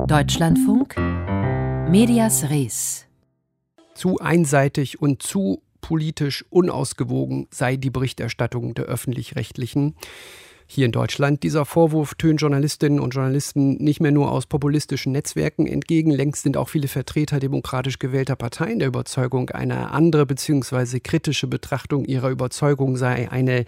Deutschlandfunk Medias Res. Zu einseitig und zu politisch unausgewogen sei die Berichterstattung der Öffentlich-Rechtlichen. Hier in Deutschland. Dieser Vorwurf tönt Journalistinnen und Journalisten nicht mehr nur aus populistischen Netzwerken entgegen. Längst sind auch viele Vertreter demokratisch gewählter Parteien der Überzeugung, eine andere bzw. kritische Betrachtung ihrer Überzeugung sei eine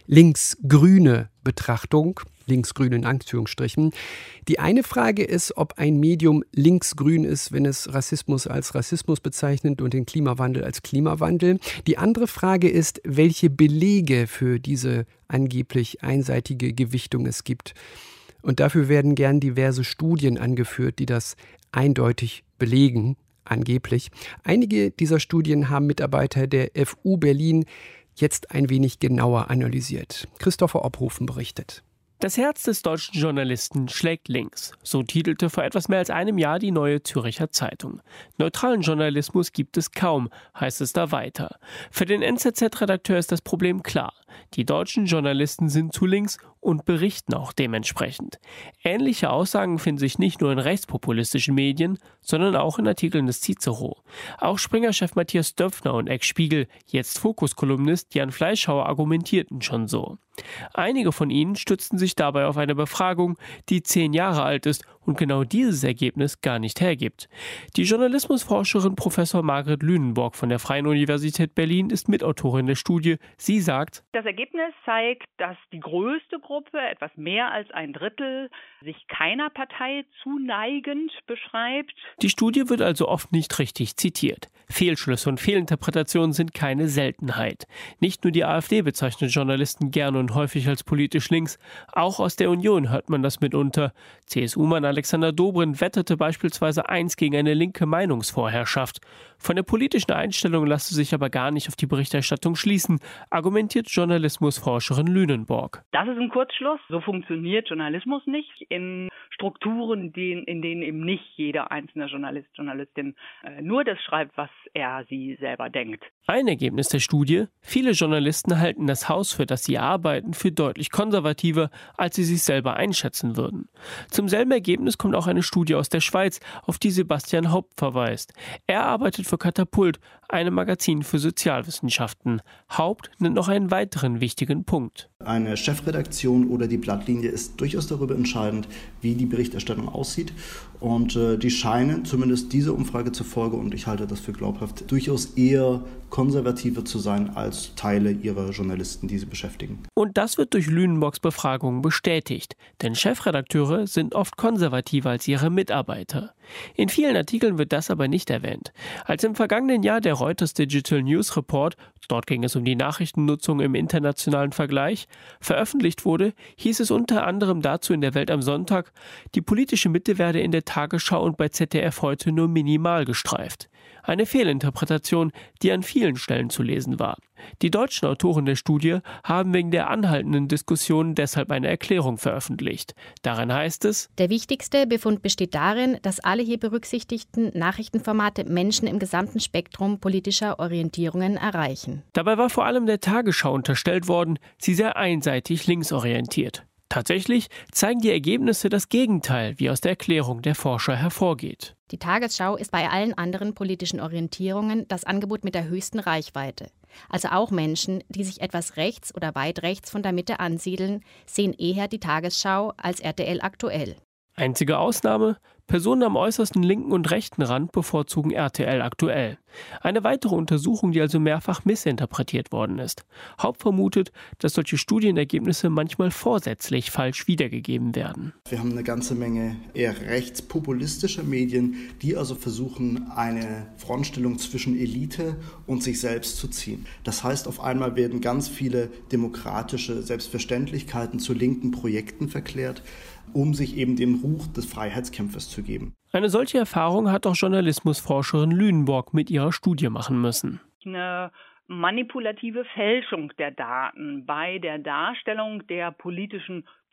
linksgrüne Betrachtung. Linksgrün in Anführungsstrichen. Die eine Frage ist, ob ein Medium linksgrün ist, wenn es Rassismus als Rassismus bezeichnet und den Klimawandel als Klimawandel. Die andere Frage ist, welche Belege für diese angeblich einseitige Gewichtung es gibt. Und dafür werden gern diverse Studien angeführt, die das eindeutig belegen, angeblich. Einige dieser Studien haben Mitarbeiter der FU Berlin jetzt ein wenig genauer analysiert. Christopher Obhofen berichtet. Das Herz des deutschen Journalisten schlägt links. So titelte vor etwas mehr als einem Jahr die Neue Zürcher Zeitung. Neutralen Journalismus gibt es kaum, heißt es da weiter. Für den NZZ-Redakteur ist das Problem klar. Die deutschen Journalisten sind zu links und berichten auch dementsprechend. Ähnliche Aussagen finden sich nicht nur in rechtspopulistischen Medien, sondern auch in Artikeln des Cicero. Auch Springer-Chef Matthias Döpfner und Ex-Spiegel, jetzt Fokus-Kolumnist Jan Fleischhauer argumentierten schon so. Einige von ihnen stützten sich dabei auf eine Befragung, die 10 Jahre alt ist und genau dieses Ergebnis gar nicht hergibt. Die Journalismusforscherin Professor Margret Lünenborg von der Freien Universität Berlin ist Mitautorin der Studie. Sie sagt: Das Ergebnis zeigt, dass die größte Gruppe, etwas mehr als ein Drittel, sich keiner Partei zuneigend beschreibt. Die Studie wird also oft nicht richtig zitiert. Fehlschlüsse und Fehlinterpretationen sind keine Seltenheit. Nicht nur die AfD bezeichnet Journalisten gerne und häufig als politisch links. Auch aus der Union hört man das mitunter. CSU-Mann Alexander Dobrindt wetterte beispielsweise einst gegen eine linke Meinungsvorherrschaft. Von der politischen Einstellung lasse sich aber gar nicht auf die Berichterstattung schließen, argumentiert Journalismusforscherin Lünenborg. Das ist ein Kurzschluss. So funktioniert Journalismus nicht in Strukturen, in denen eben nicht jeder einzelne Journalist, Journalistin nur das schreibt, was er sie selber denkt. Ein Ergebnis der Studie: Viele Journalisten halten das Haus, für das sie arbeiten, für deutlich konservativer, als sie sich selber einschätzen würden. Zum selben Ergebnis kommt auch eine Studie aus der Schweiz, auf die Sebastian Haupt verweist. Er arbeitet für Katapult, einem Magazin für Sozialwissenschaften. Haupt nennt noch einen weiteren wichtigen Punkt. Eine Chefredaktion oder die Blattlinie ist durchaus darüber entscheidend, wie die Berichterstattung aussieht. Und die scheinen, zumindest dieser Umfrage zufolge, und ich halte das für glaubhaft, durchaus eher konservativer zu sein als Teile ihrer Journalisten, die sie beschäftigen. Und das wird durch Lünenborgs Befragungen bestätigt. Denn Chefredakteure sind oft konservativer als ihre Mitarbeiter. In vielen Artikeln wird das aber nicht erwähnt. Als im vergangenen Jahr der Reuters Digital News Report, dort ging es um die Nachrichtennutzung im internationalen Vergleich, veröffentlicht wurde, hieß es unter anderem dazu in der Welt am Sonntag, die politische Mitte werde in der Tagesschau und bei ZDF heute nur minimal gestreift. Eine Fehlinterpretation, die an vielen Stellen zu lesen war. Die deutschen Autoren der Studie haben wegen der anhaltenden Diskussion deshalb eine Erklärung veröffentlicht. Darin heißt es: Der wichtigste Befund besteht darin, dass alle hier berücksichtigten Nachrichtenformate Menschen im gesamten Spektrum politischer Orientierungen erreichen. Dabei war vor allem der Tagesschau unterstellt worden, sie sei einseitig linksorientiert. Tatsächlich zeigen die Ergebnisse das Gegenteil, wie aus der Erklärung der Forscher hervorgeht. Die Tagesschau ist bei allen anderen politischen Orientierungen das Angebot mit der höchsten Reichweite. Also auch Menschen, die sich etwas rechts oder weit rechts von der Mitte ansiedeln, sehen eher die Tagesschau als RTL Aktuell. Einzige Ausnahme: Personen am äußersten linken und rechten Rand bevorzugen RTL Aktuell. Eine weitere Untersuchung, die also mehrfach missinterpretiert worden ist. Haupt vermutet, dass solche Studienergebnisse manchmal vorsätzlich falsch wiedergegeben werden. Wir haben eine ganze Menge eher rechtspopulistischer Medien, die also versuchen, eine Frontstellung zwischen Elite und sich selbst zu ziehen. Das heißt, auf einmal werden ganz viele demokratische Selbstverständlichkeiten zu linken Projekten verklärt, um sich eben den Ruch des Freiheitskämpfers zu geben. Eine solche Erfahrung hat auch Journalismusforscherin Lünenborg mit ihrer Studie machen müssen. Eine manipulative Fälschung der Daten bei der Darstellung der politischen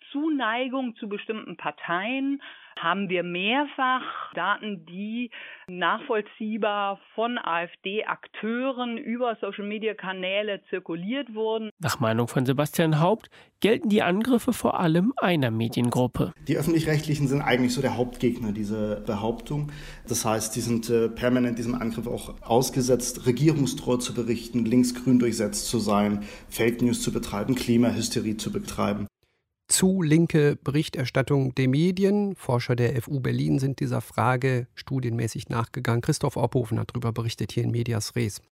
Zuneigung zu bestimmten Parteien haben wir mehrfach Daten, die nachvollziehbar von AfD-Akteuren über Social-Media-Kanäle zirkuliert wurden. Nach Meinung von Sebastian Haupt gelten die Angriffe vor allem einer Mediengruppe. Die Öffentlich-Rechtlichen sind eigentlich so der Hauptgegner dieser Behauptung. Das heißt, die sind permanent diesem Angriff auch ausgesetzt, regierungstreu zu berichten, linksgrün durchsetzt zu sein, Fake News zu betreiben, Klimahysterie zu betreiben. Zu linke Berichterstattung der Medien. Forscher der FU Berlin sind dieser Frage studienmäßig nachgegangen. Christoph Opphofen hat darüber berichtet hier in Medias Res.